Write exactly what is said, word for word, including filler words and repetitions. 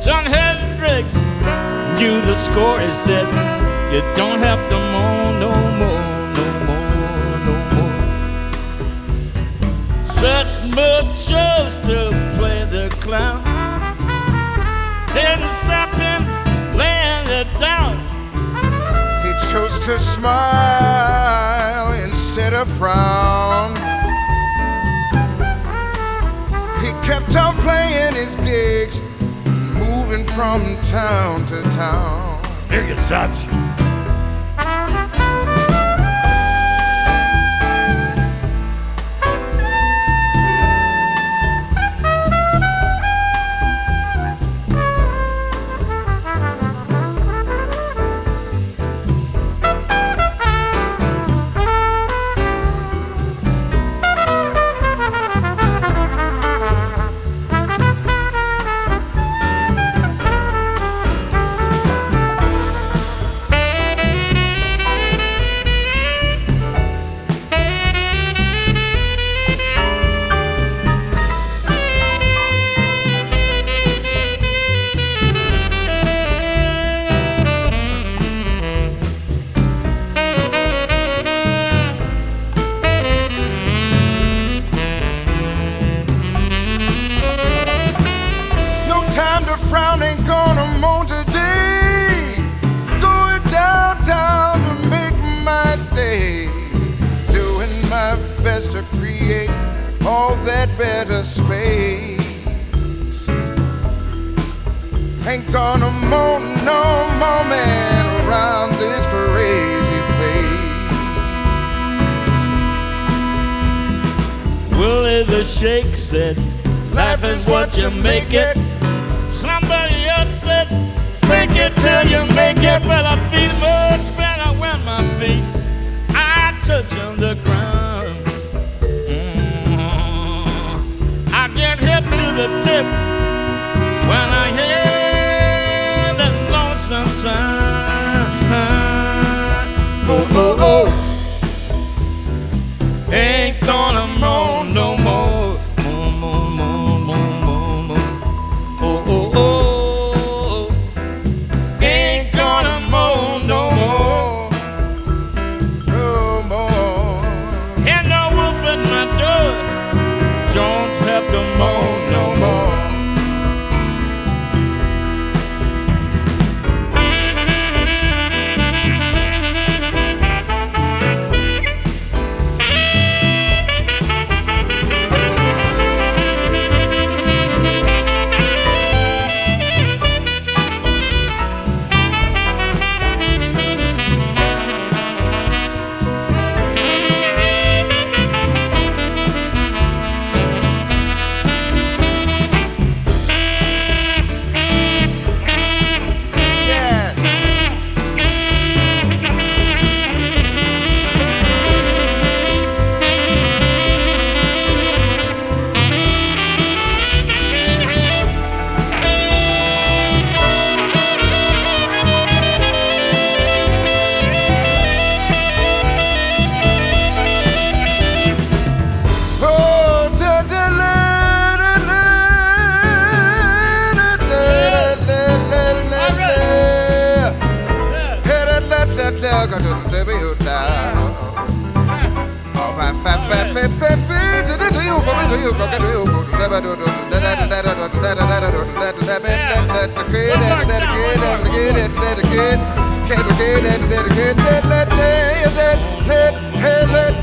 John Hendricks knew the score. He said, you don't have to moan no more, no more, no more. Such mud chose to play the clown. Didn't stop him laying it down. He chose to smile instead of frown. He kept on playing his gigs, moving from town to town. Here you touch. Frown ain't gonna moan today. Going downtown to make my day. Doing my best to create all that better space. Ain't gonna moan no more, man, around this crazy place. Willie the Shake said, life is what you make it. Somebody else said, fake it till you make it. Well, I feel much better when my feet I touch on the ground. Mm-hmm. I get hip to the tip when I hear that lonesome sound. Oh, oh, oh. Ain't gonna moan no more. Don't have to moan no more. Can't